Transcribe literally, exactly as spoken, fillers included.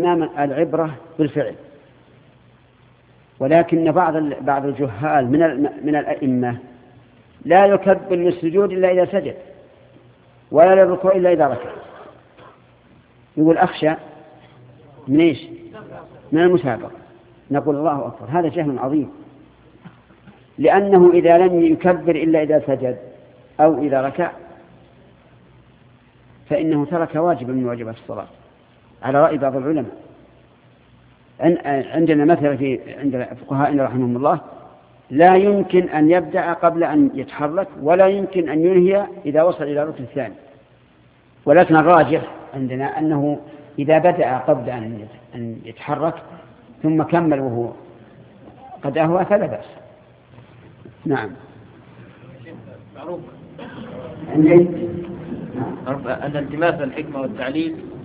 قلنا العبرة بالفعل، ولكن بعض بعض الجهال من من الأئمة لا يكبر للسجود إلا إذا سجد، ولا للركوع إلا إذا ركع. يقول أخشى من إيش؟ من المسابقة. نقول الله أكبر، هذا جهل عظيم، لأنه إذا لم يكبر إلا إذا سجد أو إذا ركع فإنه ترك واجبا من واجبات الصلاة على رأي بعض العلماء. عندنا مثلا في عند فقهاءنا رحمهم الله لا يمكن أن يبدأ قبل أن يتحرك، ولا يمكن أن ينهي إذا وصل إلى الركن الثاني، ولكن الراجح عندنا أنه إذا بدأ قبل أن يتحرك ثم كمل وهو قد أهوى فلا بأس. نعم. معروف أن التماس الحكمة والتعليل